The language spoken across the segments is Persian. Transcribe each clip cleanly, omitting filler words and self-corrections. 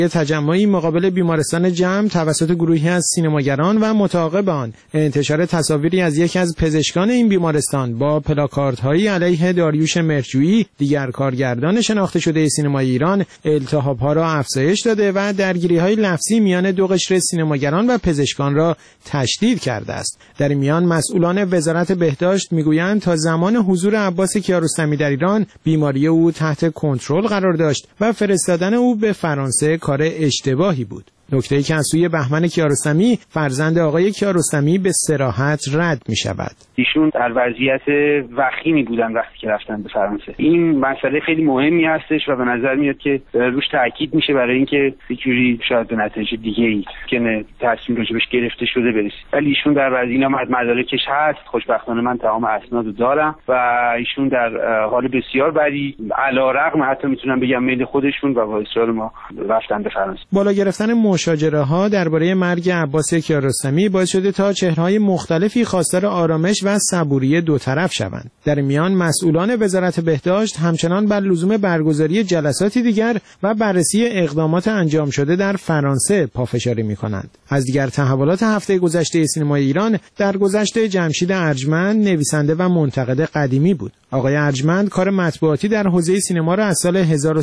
تجمعی مقابل بیمارستان جمع توسط گروهی از سینماگران و متعاقب آن انتشار تصاویری از یکی از پزشکان این بیمارستان با پلاکاردهایی علیه داریوش مهرجویی دیگر کارگردان شناخته شده سینمای ایران التهاب‌ها را افزایش داده و درگیری‌های لفظی میان دو قشر سینماگران و پزشکان را تشدید کرده است. در این میان مسئولان وزارت بهداشت میگویند تا زمان حضور عباس کیارستمی در ایران بیماری او تحت کنترل قرار داشت و فرستادن او به فرانسه کار اشتباهی بود. نکته‌ای که از سوی بهمن کیارستمی فرزند آقای کیارستمی به صراحت رد می‌شود. ایشون در وضعیت وخیمی بودن وقتی که رفتن به فرانسه. این مسئله خیلی مهمی هستش و به نظر میاد که روش تاکید میشه برای اینکه فکری شاید به نتیجه دیگه‌ای که تصمیم راجبش گرفته شده برسید. ولی ایشون در وضعیت اینا مدارکش هست. خوشبختانه من تمام اسنادو دارم و ایشون در حال بسیار بدی علیرغم حتی میتونم بگم میل خودشون و با اصرار ما رفتن به فرانسه. بالا گرفتن مشاجره‌ها درباره مرگ عباس کیارستمی باعث شده تا چهره‌های مختلفی خواستار آرامش و صبوری دو طرف شوند. در میان مسئولان وزارت بهداشت همچنان بر لزوم برگزاری جلساتی دیگر و بررسی اقدامات انجام شده در فرانسه پافشاری می‌کنند. از دیگر تحولات هفته گذشته سینمای ایران درگذشت جمشید ارجمند نویسنده و منتقد قدیمی بود. آقای ارجمند کار مطبوعاتی در حوزه سینما را از سال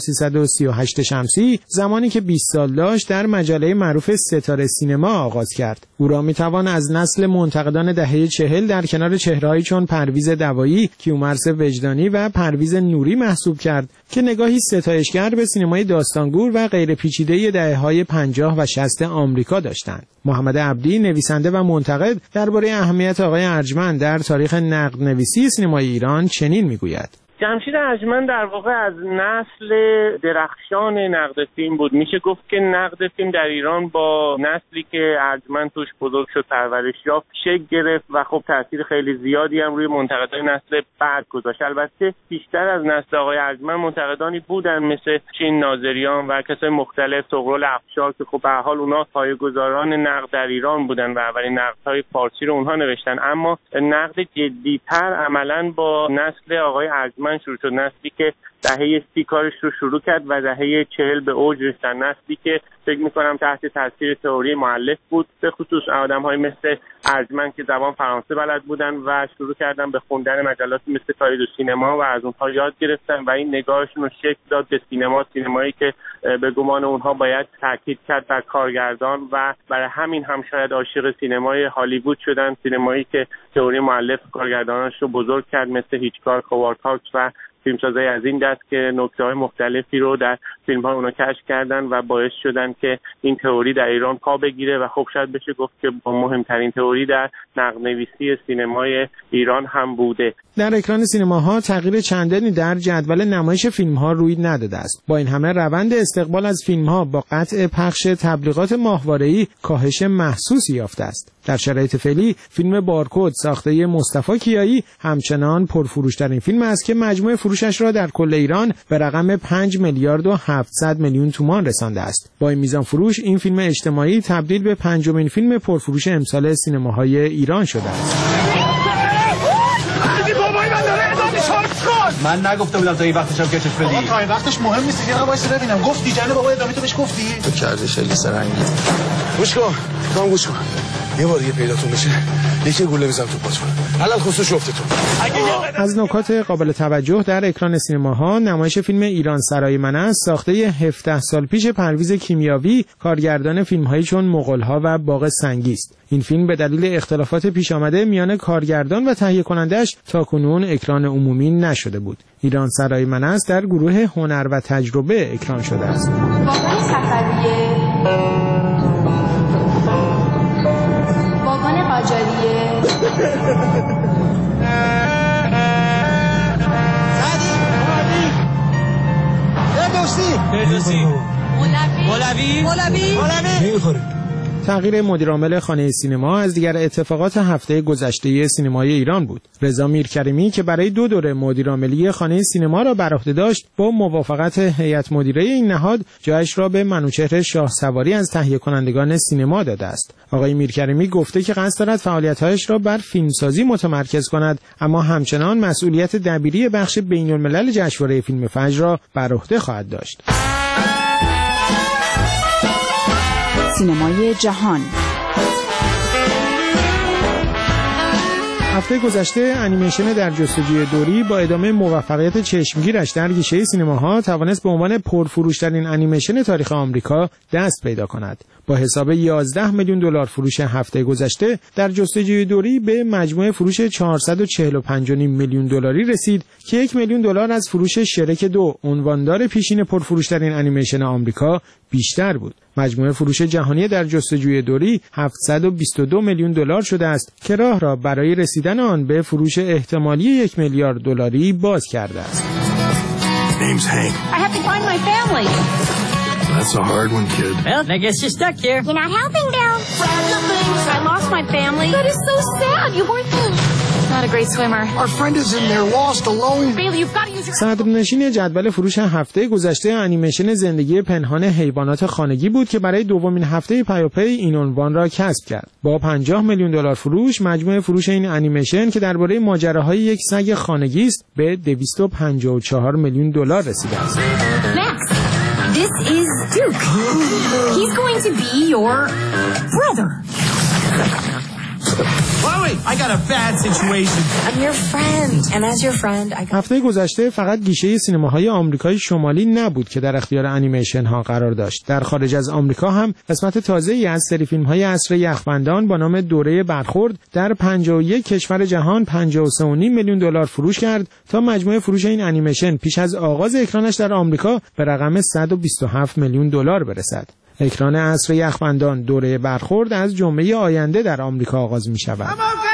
1338 شمسی زمانی که 20 سال داشت در مجله معروف ستاره سینما آغاز کرد. او را میتوان از نسل منتقدان دهه 40 در کنار چهره‌هایی چون پرویز دوایی، کیومرث وجدانی و پرویز نوری محسوب کرد که نگاهی ستایشگر به سینمای داستانگو و غیر پیچیده دهه‌های 50 و 60 آمریکا داشتند. محمد عبدی نویسنده و منتقد درباره اهمیت آقای ارجمند در تاریخ نقد نویسی سینمای ایران چنین میگوید: جمشید ارجمند در واقع از نسل درخشان نقد فیلم بود. میشه گفت که نقد فیلم در ایران با نسلی که ارجمند توش بزرگ شد پرورش یافت شکل گرفت و خب تاثیر خیلی زیادی هم روی منتقدای نسل بعد گذاشت. البته بیشتر از نسل آقای ارجمند منتقدانی بودن مثل چین ناظریان و کسای مختلف، طغرل افشار که خب به هر حال اونها پایه‌گذاران نقد در ایران بودن و اولین نقدهای فارسی رو اونها نوشتن. اما نقد جدی‌تر عملاً با نسل آقای ارجمند شروع شد. نسلی که دهه 30 کارش رو شروع کرد و دهه 40 به اوج رسید. نسلی که فکر می‌کنم تحت تاثیر تئوری مؤلف بود، به خصوص آدم‌های مثل ارجمند که زبان فرانسه بلد بودن و شروع کردن به خوندن مجلات مثل تاریخ سینما و از اونها یاد گرفتن و این نگاهشون رو شکل داد به سینمایی که به گمان اونها باید تاکید کرد بر کارگردان و برای همین هم شاید عاشق سینمای هالیوود شدن، سینمایی که تئوری مؤلف کارگرداناش رو بزرگ کرد مثل هیچکاک، هاوارد هاکس و فیلمسازای از این دست که نکته‌های مختلفی رو در فیلم‌ها اونا کشف کردن و باعث شدن که این تئوری در ایران پا بگیره و خب شاید بشه گفت که با مهمترین تئوری در نقدنویسی سینمای ایران هم بوده. در اکران سینماها تغییر چندانی در جدول نمایش فیلم‌ها روی نداده است. با این همه روند استقبال از فیلم‌ها با قطع پخش تبلیغات ماهواره‌ای کاهش محسوسی یافته است. در شرایط فعلی فیلم بارکد ساخته مصطفی کیایی همچنان پرفروش‌ترین فیلم است که مجموع فروشش را در کل ایران به رقم 5 میلیارد و 700 میلیون تومان رسانده است. با این میزان فروش این فیلم اجتماعی تبدیل به پنجمین فیلم پرفروش امسال سینماهای ایران شده است. من نگفته بودم تا این وقتش هم کشش بدی. تا این وقتش مهم نیست. یه وایس ببینم. گفتی جناب بابا ادامه تو بهش گفتی؟ تو کردش خیلی سرنگی. گوش کن. تو گوش کن. یه بار دیگه پیداتون بشه یکی گوله بزنم تو پاتون. علل خصوص افتتون. از نکات قابل توجه در اکران سینماها نمایش فیلم ایران سرای من است ساخته 17 سال پیش پرویز کیمیاوی کارگردان فیلم‌هایی چون مغول‌ها و باغ سنگی است. این فیلم به دلیل اختلافات پیش آمده میان کارگردان و تهیه کنندش تاکنون اکران عمومی نشده بود. ایران سرای من است در گروه هنر و تجربه اکران شده است. واگن سفریه، واگن قاجاریه، مولوی نمیخوره. تغییر مدیرعامل خانه سینما از دیگر اتفاقات هفته گذشته سینمای ایران بود. رضا میرکریمی که برای 2 دوره مدیرعاملی خانه سینما را بر عهده داشت، با موافقت هیئت مدیره این نهاد جایش را به منوچهر شاهسواری از تهیه کنندگان سینما داده است. آقای میرکریمی گفته که قصد دارد فعالیت‌هایش را بر فیلمسازی متمرکز کند، اما همچنان مسئولیت دبیری بخش بین‌الملل جشنواره فیلم فجر را بر عهده خواهد داشت. سینمای جهان. هفته گذشته انیمیشن در جستجوی دوری با ادامه موفقیت چشمگیرش در گیشه سینماها توانست به عنوان پرفروش‌ترین انیمیشن تاریخ آمریکا دست پیدا کند. با حساب 11 میلیون دلار فروش هفته گذشته در جستجوی دوری به مجموع فروش 445.5 میلیون دلاری رسید که 1 میلیون دلار از فروش شرک 2 عنواندار پیشین پرفروش‌ترین انیمیشن آمریکا بیشتر بود. مجموع فروش جهانی در جستجوی دوری 722 میلیون دلار شده است که راه را برای رسیدن آن به فروش احتمالی 1 میلیارد دلاری باز کرده است. Name's Hank. I have to find my family. That's a hard one, kid. Well, I guess you're stuck here. You're not helping, Bill. I lost my family. That is so sad. You weren't not a great swimmer. Our friend is in there lost alone. Bailey, you've got to use your... صدرنشین جدول فروش هفته گذشته انیمیشن زندگی پنهان حیوانات خانگی بود که برای دومین هفته پیاپی این عنوان را کسب کرد. با 50 میلیون دلار فروش، مجموع فروش این انیمیشن که درباره ماجراهای یک سگ خانگی است به 254 میلیون دلار رسیده است. Max, this is Duke. He's going to be your brother. Chloe, I got a bad situation. I'm your friend, and as your friend, I got... هفته گذشته فقط گیشه سینماهای آمریکای شمالی نبود که در اختیار انیمیشن ها قرار داشت. در خارج از آمریکا هم قسمت تازه‌ای از سری فیلم‌های عصر یخبندان با نام دوره برخورد در 51 کشور جهان 53.5 میلیون دلار فروش کرد تا مجموع فروش این انیمیشن پیش از آغاز اکرانش در آمریکا به رقم 127 میلیون دلار برسد. اکران عصر یخبندان دوره برخورد از جمعه آینده در آمریکا آغاز می شود.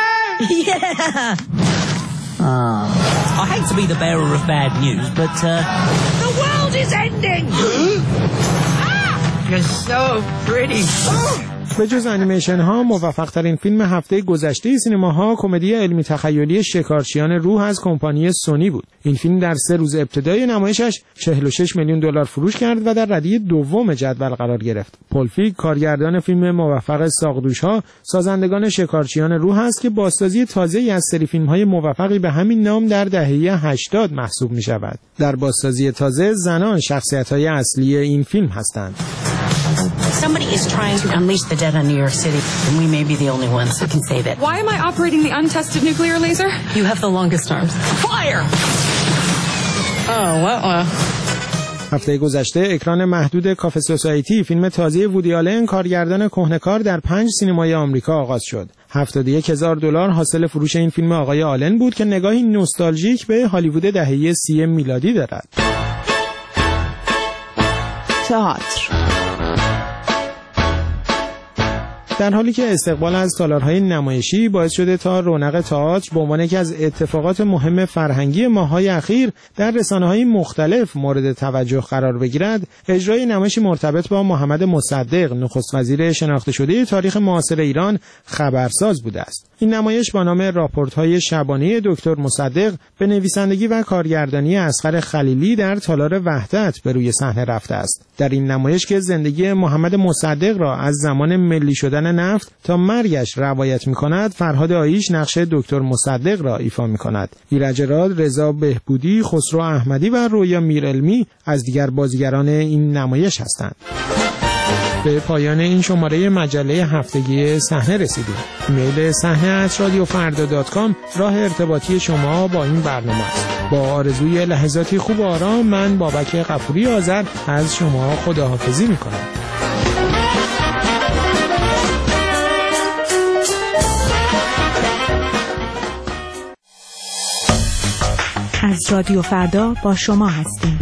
I hate to be the bearer of bad news, but the world is ending. You're so pretty. به جز انیمیشن ها موفق ترین فیلم هفته گذشته سینماها کمدی علمی تخیلی شکارچیان روح از کمپانی سونی بود. این فیلم در 3 روز ابتدای نمایشش 46 میلیون دلار فروش کرد و در ردیف دوم جدول قرار گرفت. پل فیگ کارگردان فیلم موفق ساقدوش‌ها سازندگان شکارچیان روح است که بازسازی تازه‌ای از سری فیلم‌های موفقی به همین نام در دهه 80 محسوب می‌شود. در بازسازی تازه زنان شخصیت‌های اصلی این فیلم هستند. Somebody is trying to unleash the dead on New York City, and we may be the only ones who can save it. Why am I operating the untested nuclear laser? You have the longest arms. Fire! Oh, هفته گذشته اکران محدود کافه سوسایتی فیلم تازه وودی آلن کارگردان کهنه‌کار در 5 سینمای آمریکا آغاز شد. 71,000 دلار حاصل فروش این فیلم آقای آلن بود که نگاهی نوستالژیک به هالیوود دهه 30 میلادی دارد. تئاتر. در حالی که استقبال از تالارهای نمایشی باعث شده تا رونق تئاتر به عنوان یکی از اتفاقات مهم فرهنگی ماه‌های اخیر در رسانه‌های مختلف مورد توجه قرار بگیرد، اجرای نمایشی مرتبط با محمد مصدق، نخست وزیر شناخته شده تاریخ معاصر ایران، خبرساز بوده است. این نمایش با نام راپورت‌های شبانه دکتر مصدق به نویسندگی و کارگردانی اصغر خلیلی در تالار وحدت به روی صحنه رفته است. در این نمایش که زندگی محمد مصدق را از زمان ملی شدن نفت تا مرگش روایت می‌کند، فرهاد آیش نقش دکتر مصدق را ایفا می‌کند. ایرج راد، رضا بهبودی، خسرو احمدی و رویا میرعلمی از دیگر بازیگران این نمایش هستند. به پایان این شماره مجله هفتگی صحنه رسیدیم. ایمیل صحنه@radiofarda.com راه ارتباطی شما با این برنامه است. با آرزوی لحظاتی خوب و آرام، من بابک غفوری آذر از شما خداحافظی می‌کنم. از رادیو فردا با شما هستیم.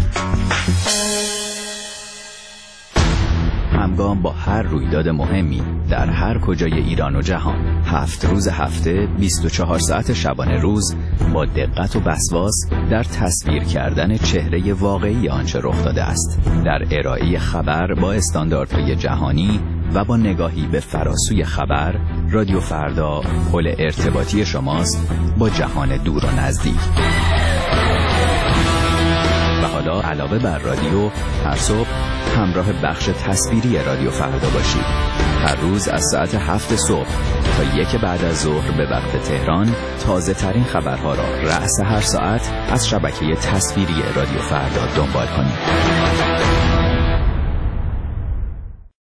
همگام با هر رویداد مهمی در هر کجای ایران و جهان، 7 روز هفته 24 ساعت شبانه روز با دقت و وسواس در تصویر کردن چهره واقعی آنچه رخ داده است، در ارائه خبر با استانداردهای جهانی و با نگاهی به فراسوی خبر. رادیو فردا پل ارتباطی شماست با جهان دور و نزدیک. و حالا علاوه بر رادیو، هر صبح همراه بخش تصویری رادیو فردا باشید. هر روز از ساعت 7 صبح تا 1 بعد از ظهر به وقت تهران تازه ترین خبرها را رأس هر ساعت از شبکه تصویری رادیو فردا دنبال کنید.